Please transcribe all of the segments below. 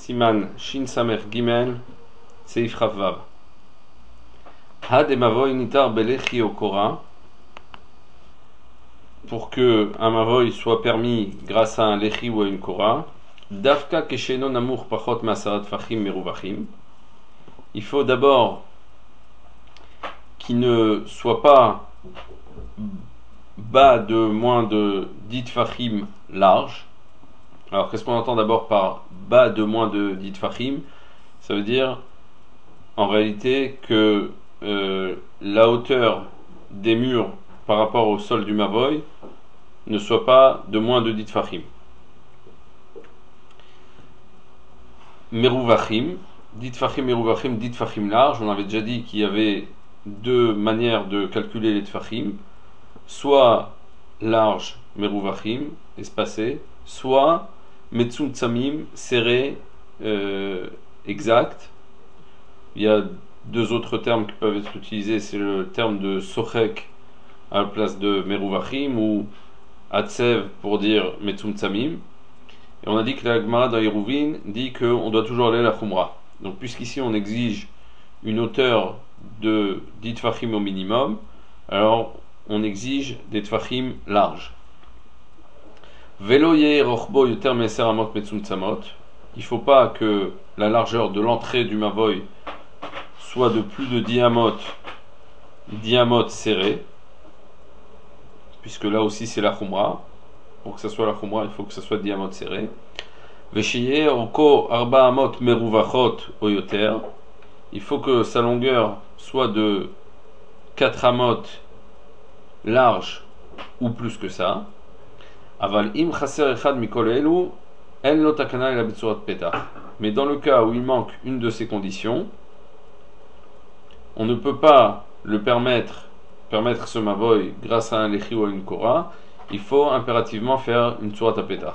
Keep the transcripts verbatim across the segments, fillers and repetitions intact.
Siman Shin Samer Gimel Seif Chavvav. Had emavoy nitar belechi okora. Pour que un mavoy soit permis grâce à un lechi ou à une kora, dafka kesheno namur pachot masarat fachim meruvachim. Il faut d'abord qu'il ne soit pas bas de moins de dix fachim large. Alors qu'est-ce qu'on entend d'abord par bas de moins de dix fachim? Ça veut dire en réalité que euh, la hauteur des murs par rapport au sol du mavoy ne soit pas de moins de dix fachim. Meruvachim, dix fachim meruvachim, dix fachim large. On avait déjà dit qu'il y avait deux manières de calculer les tfachim, soit large meruvachim, espacé, soit metzumtzamim, serré, euh, exact. Il y a deux autres termes qui peuvent être utilisés, c'est le terme de sochek à la place de meruvachim ou atsev pour dire metzumtzamim. Et on a dit que la Gemara dans Yeruvin dit qu'on doit toujours aller à la Khumra. Donc puisqu'ici on exige une hauteur de dix tfachim au minimum, alors on exige des tfachim larges. Velo yeh rochbo yoter me'eser amot metzumtzamot. Il ne faut pas que la largeur de l'entrée du mavoy soit de plus de dix amot, dix amot serré, puisque là aussi c'est la Khumra. Pour que ça soit la Khumra, il faut que ça soit dix amot serré. Veshiyeh orko arba amot meruvachot o yoter. Il faut que sa longueur soit de quatre amot large ou plus que ça. Aval im chaser echad mikol elu en lo takana ela betzurat petach. Mais dans le cas où il manque une de ces conditions, on ne peut pas le permettre, permettre ce mavoy grâce à un lechi ou à une kora. Il faut impérativement faire une tzurat petach.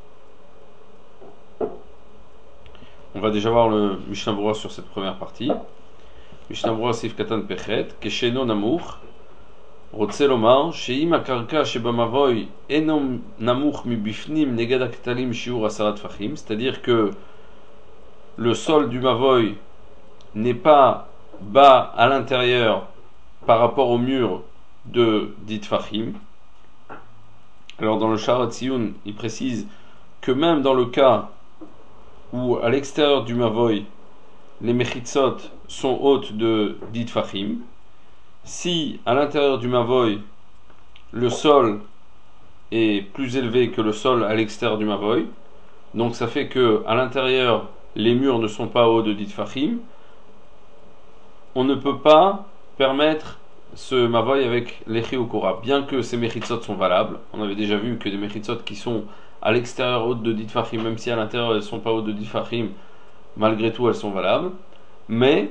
On va déjà voir le Mishnah Berurah sur cette première partie. Mishnah Berurah Seif Katan Pechet, Kesheno Namuch, Rotze Lomar, Sheim Akarka Shebamavoy Enom Namuch Mibifnim Neged Aktalim Shiur Asarat Fachim, c'est-à-dire que le sol du mavoy n'est pas bas à l'intérieur par rapport au mur de dix fachim. Alors dans le Sharat Tziyun, il précise que même dans le cas où à l'extérieur du mavoy les mechitzot sont hautes de dix fachim, si à l'intérieur du mavoy le sol est plus élevé que le sol à l'extérieur du mavoy, donc ça fait que à l'intérieur les murs ne sont pas hauts de dix fachim, on ne peut pas permettre ce mavoy avec l'echi ou kora, bien que ces mechitzot sont valables. On avait déjà vu que des mechitzot qui sont à l'extérieur hautes de dix fachim, même si à l'intérieur elles ne sont pas hautes de dix fachim, malgré tout elles sont valables. Mais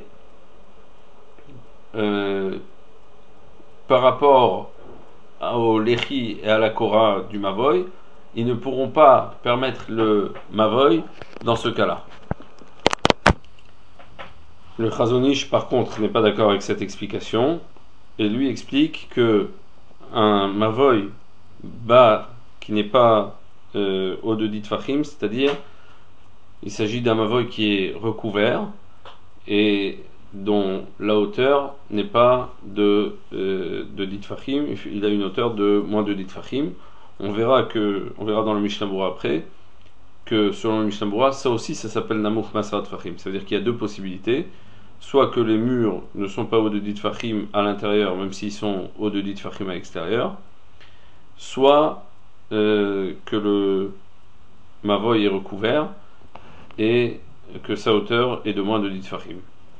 euh, par rapport au lechi et à la kora du mavoy, ils ne pourront pas permettre le mavoy dans ce cas-là. Le Chazon Ish par contre n'est pas d'accord avec cette explication et lui explique que un mavoy bas qui n'est pas euh, haut de dix fachim, c'est-à-dire il s'agit d'un mavoy qui est recouvert et dont la hauteur n'est pas de, euh, de dix fachim, il a une hauteur de moins de dix fachim. On verra que, on verra dans le Mishnah Berurah après que selon le Mishnah Berurah, ça aussi ça s'appelle Namuch Masarat Fachim. Ça veut dire qu'il y a deux possibilités. Soit que les murs ne sont pas hauts de dix fachim à l'intérieur, même s'ils sont hauts de dix fachim à l'extérieur, soit euh, que le mavoy est recouvert et que sa hauteur est de moins de dix fachim.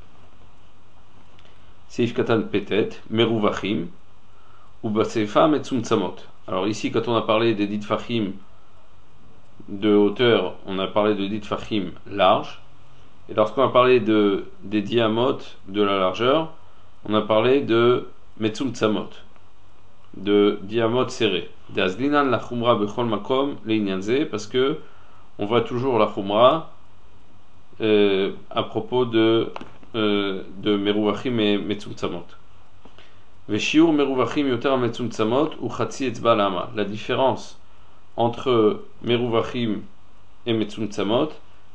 Seif Katan Petet, Meruvachim, ou Basefa Metzumtzamot. Alors ici, quand on a parlé des dix fachim de hauteur, on a parlé de dix fachim large. Et lorsqu'on a parlé de, des diamot de la largeur, on a parlé de metzumtzamot, de diamot serré. D'azlinan la khumra bechol makom leinyanze, parce que on voit toujours la khumra euh, à propos de euh, de meruvachim et metzumtzamot. Veshiur meruvachim yoter metzumtzamot ou chatzi etzba lama. La différence entre meruvachim et metzumtzamot,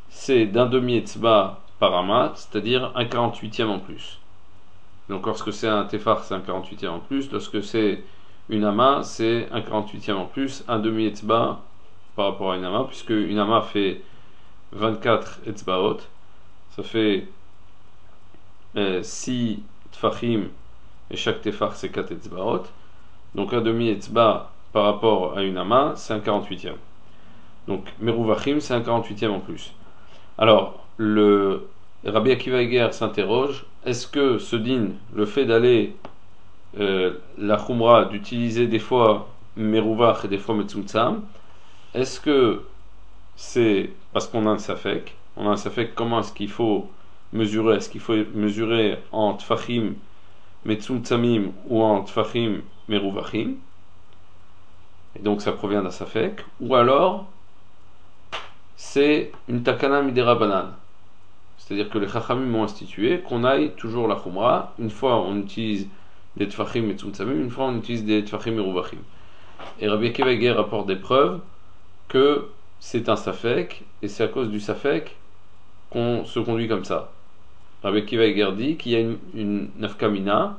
c'est d'un demi-etzba par amat, c'est-à-dire un quarante-huitième en plus. Donc lorsque c'est un tefar, c'est un quarante-huitième en plus. Lorsque c'est une ama, c'est un quarante-huitième en plus, un demi-etzba par rapport à une ama, puisque une ama fait vingt-quatre etzbaot, ça fait euh, six tfachim, et chaque tefar c'est quatre etzbaot. Donc un demi-etzba par rapport à une ama, c'est un quarante-huitième. Donc meruvachim, c'est un quarante-huitième en plus. Alors, le Rabbi Akiva Eger s'interroge, est-ce que ce din, le fait d'aller euh, la khumra, d'utiliser des fois meruvach et des fois metzumtzam, est-ce que c'est parce qu'on a un safek, on a un safek, comment est-ce qu'il faut mesurer, est-ce qu'il faut mesurer en tfachim metzumtzamim ou en tfachim meruvachim, et donc ça provient d'un safek, ou alors c'est une takana midera banan. C'est-à-dire que les chachamim ont institué qu'on aille toujours la khumra. Une fois on utilise des tfachim metzumtzamim, une fois on utilise des tfachim meruvachim. Et Rabbi Akiva Eger rapporte des preuves que c'est un safek, et c'est à cause du safek qu'on se conduit comme ça. Rabbi Akiva Eger dit qu'il y a une, une nafkamina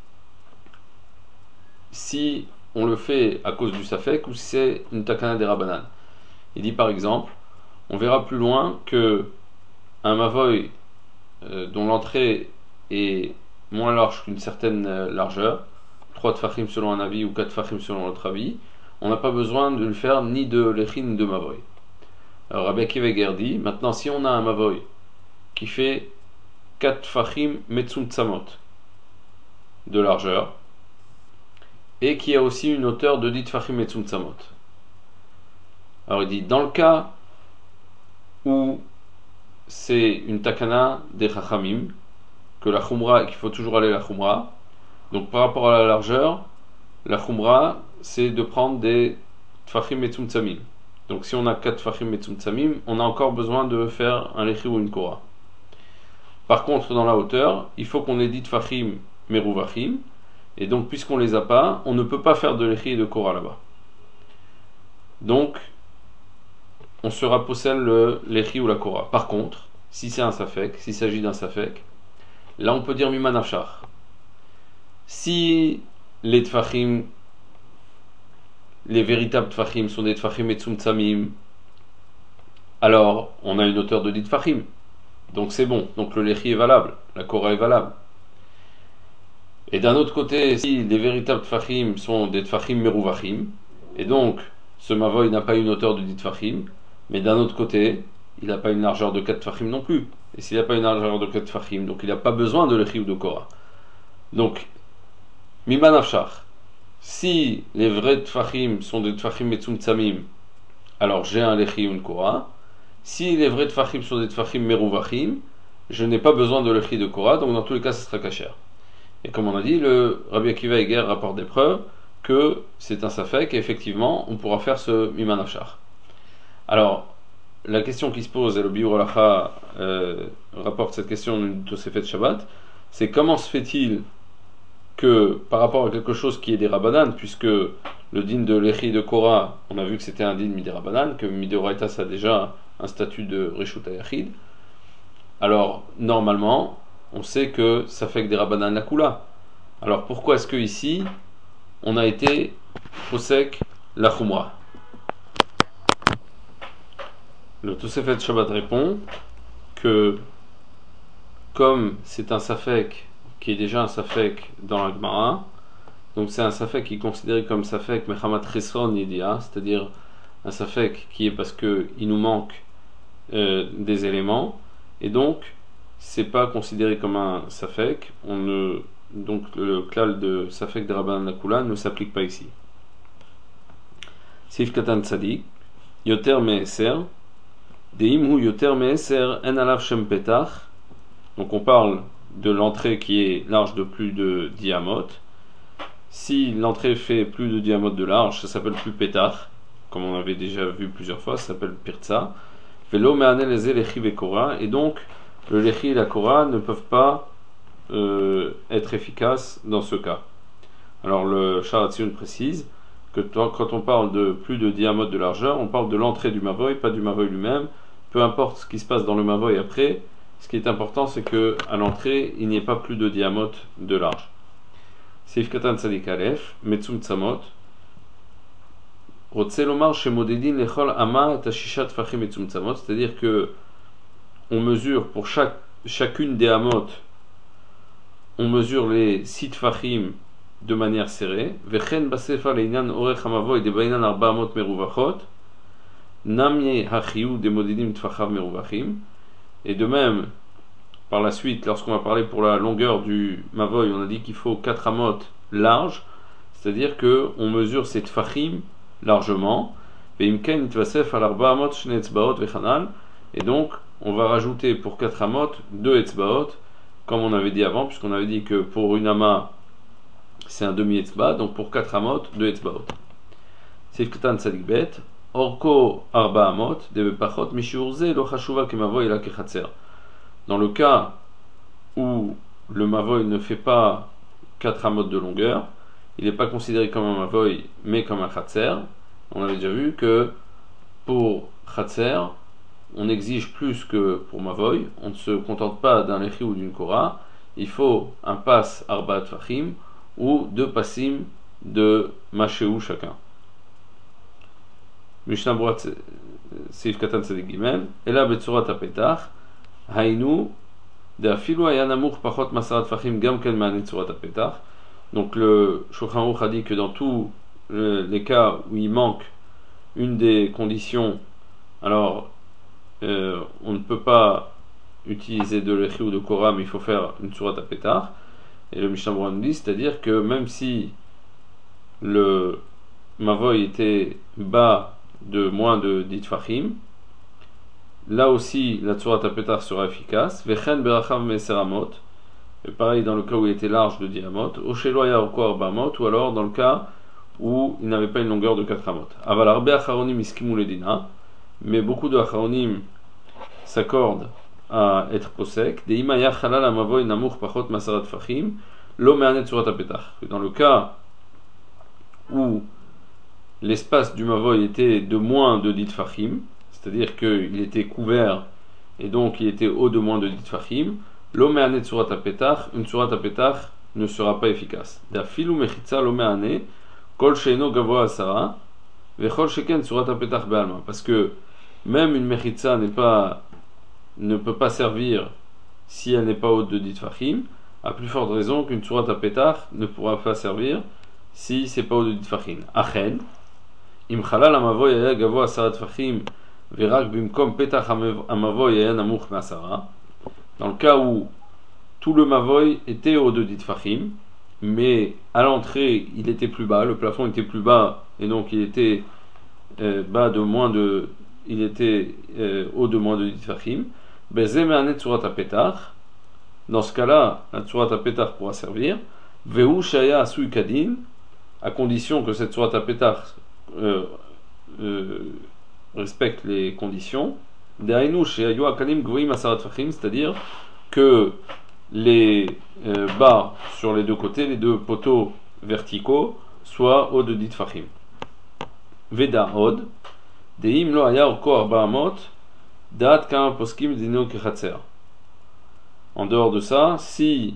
si on le fait à cause du safek ou si c'est une takana des rabanan. Il dit par exemple, on verra plus loin que un mavoy euh, dont l'entrée est moins large qu'une certaine euh, largeur, trois tfachim selon un avis ou quatre tfachim selon l'autre avis, on n'a pas besoin de le faire ni de lechin ni de mavoy. Alors Rabbi Akiva Eger dit, maintenant si on a un mavoy qui fait quatre tfachim metzumtzamot de largeur et qui a aussi une hauteur de dix tfachim metzumtzamot. Alors il dit, dans le cas où c'est une takana des chachamim, que la khumra, qu'il faut toujours aller la khumra, donc par rapport à la largeur, la khumra c'est de prendre des tfachim metzumtzamim. Donc si on a quatre tfachim metzumtzamim, on a encore besoin de faire un lechi ou une kora. Par contre dans la hauteur, il faut qu'on ait dit tfachim meruvachim, et donc puisqu'on les a pas, on ne peut pas faire de lechi et de kora là-bas. Donc on sera possède le lechi ou la kora. Par contre, si c'est un safek, s'il s'agit d'un safek, là on peut dire mima nafshar. Si les tfachim, les véritables tfachim sont des tfachim metzumtzamim, alors on a une hauteur de dix tfachim. Donc c'est bon, donc le lechi est valable, la kora est valable. Et d'un autre côté, si les véritables tfachim sont des tfachim meruvachim, et donc ce mavoy n'a pas une hauteur de dix tfachim, mais d'un autre côté, il n'a pas une largeur de quatre tfachim non plus. Et s'il n'a pas une largeur de quatre tfachim, donc il n'a pas besoin de lechi ou de kora. Donc, mima nafshar, si les vrais tfachim sont des tfachim metzumtzamim, alors j'ai un lechi ou une kora. Si les vrais tfachim sont des tfachim meruvachim, je n'ai pas besoin de lechi de kora, donc dans tous les cas, ce sera kasher. Et comme on a dit, le Rabbi Akiva Eger rapporte des preuves que c'est un safek, et effectivement, on pourra faire ce mima nafshar. Alors, la question qui se pose, et le Biur Halacha euh, rapporte cette question du Tosefet Shabbat, c'est comment se fait-il que par rapport à quelque chose qui est des Rabbanan, puisque le din de Lechi de Korah, on a vu que c'était un din Midei Rabbanan, que Midei Oraita ça a déjà un statut de Reshut HaYachid, alors normalement, on sait que ça fait que des Rabbanan la Kula. Alors pourquoi est-ce que ici, on a été posek la Khumra? Le Tosefet Shabbat répond que comme c'est un safek qui est déjà un safek dans la Gemara, donc c'est un safek qui est considéré comme safek mechamat chesron yedia, c'est-à-dire un safek qui est parce que il nous manque euh, des éléments, et donc c'est pas considéré comme un safek. On ne, donc le klal de safek de Rabbanan Lakula ne s'applique pas ici. Sif katan tzadik yoter me'eser deim hu yoter me'eser en alav shem petach. Donc on parle de l'entrée qui est large de plus de dix amot. Si l'entrée fait plus de dix amot de large, ça s'appelle plus petach, comme on avait déjà vu plusieurs fois, ça s'appelle pirza. Velo me'ane leze lechi vekora, et donc le lechi et la kora ne peuvent pas euh, être efficaces dans ce cas. Alors le Sharatzion précise que quand on parle de plus de dix amot de largeur, on parle de l'entrée du mavoy, pas du mavoy lui-même, peu importe ce qui se passe dans le mavoy après, ce qui est important c'est que à l'entrée il n'y ait pas plus de diamote de large. Seif Katan Tzadik Aleph, Metzum Tzamot, Rotzelomar Shemodedin Lechol Ama Tashishat Fachim Metzum Tzamot, c'est-à-dire que on mesure pour chaque, chacune des amot, on mesure les six tfachim de manière serrée. Vechen basefa leinan orech hamavoy de bainan arba amot meruvachot, namye hachiu de modidim tfachav meruvachim. Et de même, par la suite, lorsqu'on va parler pour la longueur du mavoy, on a dit qu'il faut quatre amot larges, c'est-à-dire que on mesure ces tfachim largement. Veimken itvasef al arba amot shne etzbaot vechanal, et donc on va rajouter pour quatre amot deux etzbaot, comme on avait dit avant, puisqu'on avait dit que pour une ama c'est un demi etzba, donc pour quatre amot, deux etzbaot. Seif Katan Tzadik Bet, Orko arba amot, debe pachot mishiurze lo chashuva ke mavoy la kechatzer. Dans le cas où le mavoy ne fait pas quatre amot de longueur, il n'est pas considéré comme un mavoy, mais comme un chatzer. On avait déjà vu que pour chatzer, on exige plus que pour mavoy, on ne se contente pas d'un lechi ou d'une kora, il faut un pas arba tfachim ou deux passim de machéou chacun. Mishnah Borat Seif Katan Tzadik Gimel, Ela Betsurat Apetach, Hainu, de Afilu Ayanamour Pachot Masarat Fachim Gam Ken Ma'anet Surat Apetach. Donc le Shulchan Aruch a dit que dans tous les cas où il manque une des conditions, alors Euh, on ne peut pas utiliser de l'écrit ou de Korah, mais il faut faire une sourate à pétard. Et le Mishnah Berurah nous dit, c'est-à-dire que même si le mavoy était bas de moins de dix tfachim, là aussi la sourate à pétard sera efficace. Vechen berachav meseramot, et pareil dans le cas où il était large de dix amot, osheloya ou arbamot, ou alors dans le cas où il n'avait pas une longueur de quatre amot. Aval arbe acharonim iskimu ledina, mais beaucoup de acharonim s'accordent à être posek. De imaya chalal amavoy namour pachot masarat fachim lo me'anet surat apetach. Dans le cas où l'espace du mavoy était de moins de dix fachim, c'est-à-dire qu'il était couvert et donc il était haut de moins de dix fachim, lo me'anet surat apetach, une surat apetach ne sera pas efficace. Da filu mechitza lo me'anet kol sheino gavoa asara vechol sheken surat apetach be'alma, parce que même une mechitza n'est pas, ne peut pas servir si elle n'est pas haute de dix fachim, à plus forte raison qu'une sourate à pétard ne pourra pas servir si c'est pas haut de dix fachim. Achen, im chalal amavoy aya gavoa asarat fachim verak bimkom petach amavoy aya namuch me'asara. Dans le cas où tout le mavoy était haut de dix fachim, mais à l'entrée il était plus bas, le plafond était plus bas et donc il était euh, bas de moins de il était euh, haut de moins de dix fachim, bezemeanet surat apetach. Dans ce cas-là, la surat apetach pourra servir. Veu shaya asui kadin, à condition que cette surat apetach euh, euh, respecte les conditions. Dehainu sheyayu akalim gvoim asarat fachim, c'est-à-dire que les euh, barres sur les deux côtés, les deux poteaux verticaux, soient hauts de dix fachim. Veda od. Deim lo haya orko arba amot, dat kama poskim dino kechatzer. En dehors de ça, si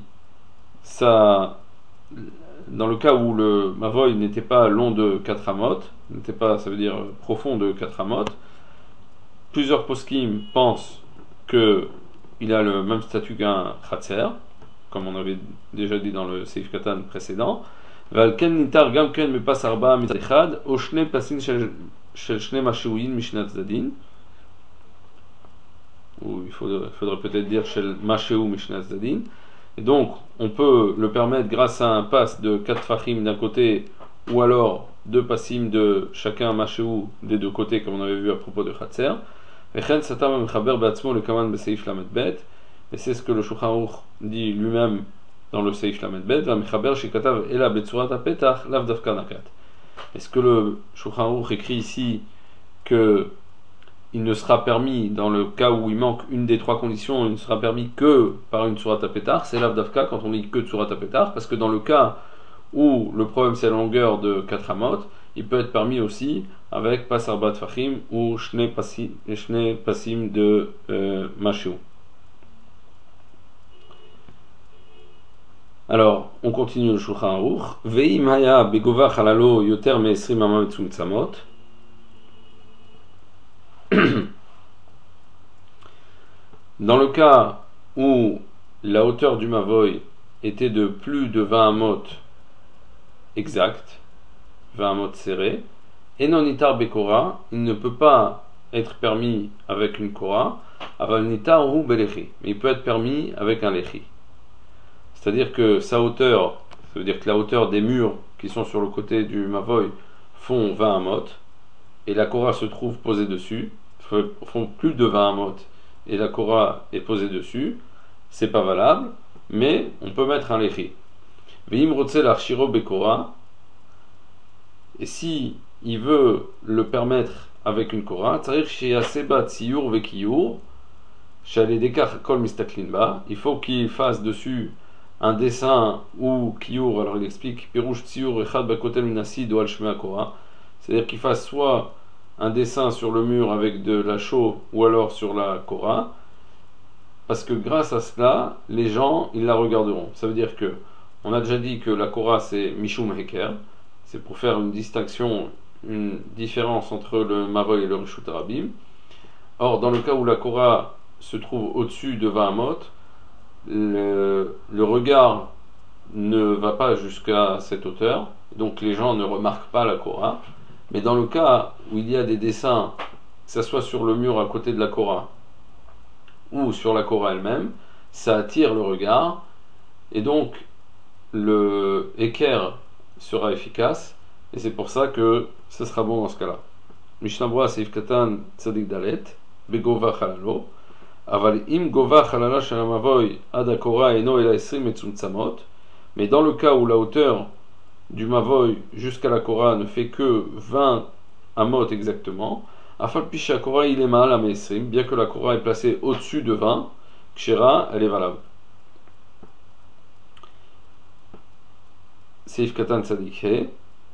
ça, dans le cas où le mavoy n'était pas long de quatre amot, n'était pas, ça veut dire profond de quatre amot, plusieurs poskim pensent que il a le même statut qu'un khatser, comme on avait déjà dit dans le Seif Katan précédent. Valken nitar gam ken me pas arba mitachad, oshne pasin shel Shel Shne Mashouyin Mishnat Zadin, ou il faudrait, faudrait peut-être dire Shel Mashéou Mishnat Zadin, et donc on peut le permettre grâce à un pass de quatre fachim d'un côté, ou alors deux passim de chacun Mashéou des deux côtés, comme on avait vu à propos de Khatser. Vechen Satam Mechaber Beatzmo le Kaman Beseif Lamed Bet, et c'est ce que le Shulchan Aruch dit lui-même dans le Seif Lamed Bet, va Mechaber Shekatav Ela Betsurat Apetach Lav Davka Nakat. Est-ce que le Shulchan Aruch écrit ici que il ne sera permis, dans le cas où il manque une des trois conditions, il ne sera permis que par une sourate à pétard? C'est lav davka quand on lit que de sourate à pétard, parce que dans le cas où le problème c'est la longueur de quatre amot, il peut être permis aussi avec pas arba tfachim ou shne pasim, shne pasim de euh, mashu. Alors, on continue le Shulchan Aruch. Ve'im haya begova halalo yoter me esrim ama metzumtzamot. Dans le cas où la hauteur du mavoy était de plus de vingt amot exact, vingt amot serré, et non itar bekora, il ne peut pas être permis avec une kora, aval nitar ou belechi, mais il peut être permis avec un lechi. C'est-à-dire que sa hauteur, ça veut dire que la hauteur des murs qui sont sur le côté du mavoy font vingt amot, et la kora se trouve posée dessus, font plus de vingt amot, et la kora est posée dessus, c'est pas valable, mais on peut mettre un lechi. Ve'im rotse l'archiro bekora, et si il veut le permettre avec une kora, tzarich sheyaseba tziyur vekiyur, shaledekar kol mistaklin ba, il faut qu'il fasse dessus un dessin ou kiyur, alors il explique pirouche tziyur echad bakotel minasi do al shmei kora, c'est-à-dire qu'il fasse soit un dessin sur le mur avec de la chaux ou alors sur la kora, parce que grâce à cela, les gens, ils la regarderont. Ça veut dire que, on a déjà dit que la kora c'est mishum heker, c'est pour faire une distinction, une différence entre le mavoy et le rishut harabim. Or, dans le cas où la kora se trouve au-dessus de vingt amot, le, le regard ne va pas jusqu'à cette hauteur, donc les gens ne remarquent pas la kora. Mais dans le cas où il y a des dessins, que ce soit sur le mur à côté de la kora ou sur la kora elle-même, ça attire le regard, et donc le équerre sera efficace, et c'est pour ça que ce sera bon dans ce cas-là. Mishnah Berurah Seif Katan Tzadik Dalet Begova Chalalo Aval im Gova Chalala Shel Mavoy Ad HaKora Eno Ela Esrim Metzumtzamot, mais dans le cas où la hauteur du mavoy jusqu'à la kora ne fait que vingt amot exactement, afal pisha kora il est mal à meisrim, bien que la kora est placée au-dessus de vingt, kshera elle est valable. Seif katan tzadik he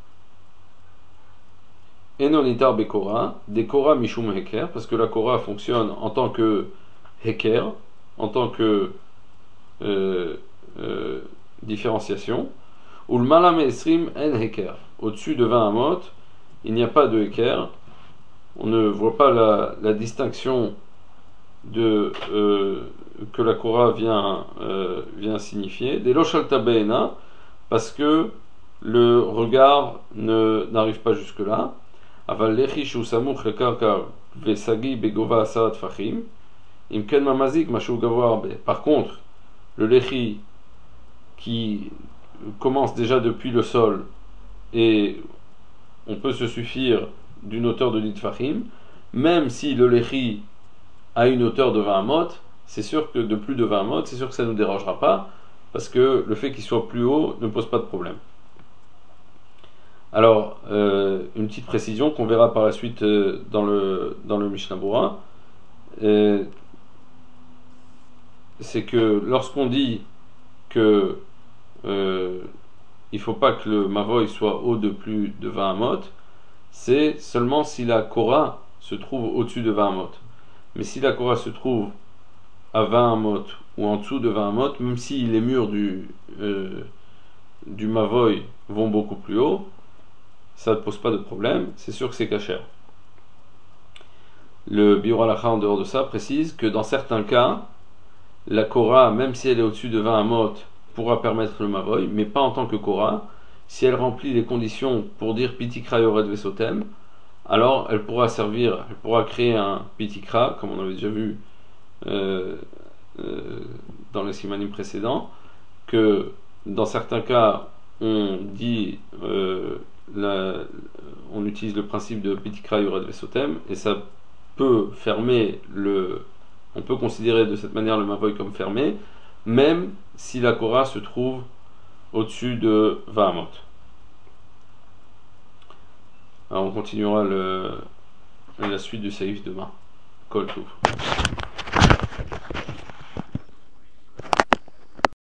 enon itar bekora des kora mishum heker, parce que la kora fonctionne en tant que heker, en tant que euh, euh, différenciation. Ou le malam esrim en heker. Au-dessus de vingt amot, il n'y a pas de heker. On ne voit pas la, la distinction de, euh, que la kora vient, euh, vient signifier. Des lochalta beena, parce que le regard ne, n'arrive pas jusque-là. Aval lechi shu samuch lekarka vesagi begova asarat fachim. Imken mamazik mashu gavoa arbe. Par contre, le lechi qui commence déjà depuis le sol et on peut se suffire d'une hauteur de dix tfachim, même si le lechi a une hauteur de vingt amot, c'est sûr que de plus de vingt amot, c'est sûr que ça ne nous dérangera pas, parce que le fait qu'il soit plus haut ne pose pas de problème. Alors, euh, une petite précision qu'on verra par la suite euh, dans le, dans le Mishnah Berurah, euh, c'est que lorsqu'on dit que Euh, il ne faut pas que le mavoy soit haut de plus de vingt amot, c'est seulement si la kora se trouve au-dessus de vingt amot. Mais si la kora se trouve à vingt amot ou en dessous de vingt amot, même si les murs du, euh, du mavoy vont beaucoup plus haut, ça ne pose pas de problème, c'est sûr que c'est kasher. Le Biur Halacha en dehors de ça précise que dans certains cas, la kora, même si elle est au-dessus de vingt amot, pourra permettre le mavoy, mais pas en tant que kora. Si elle remplit les conditions pour dire pitikra yored vesotem, alors elle pourra servir, elle pourra créer un pitikra, comme on avait déjà vu euh, euh, dans les simanim précédents, que dans certains cas on dit euh, la, on utilise le principe de pitikra yored vesotem, et ça peut fermer le, on peut considérer de cette manière le mavoy comme fermé, même si la kora se trouve au-dessus de vingt amot. Alors on continuera le, la suite du saïf demain. Kol Tov.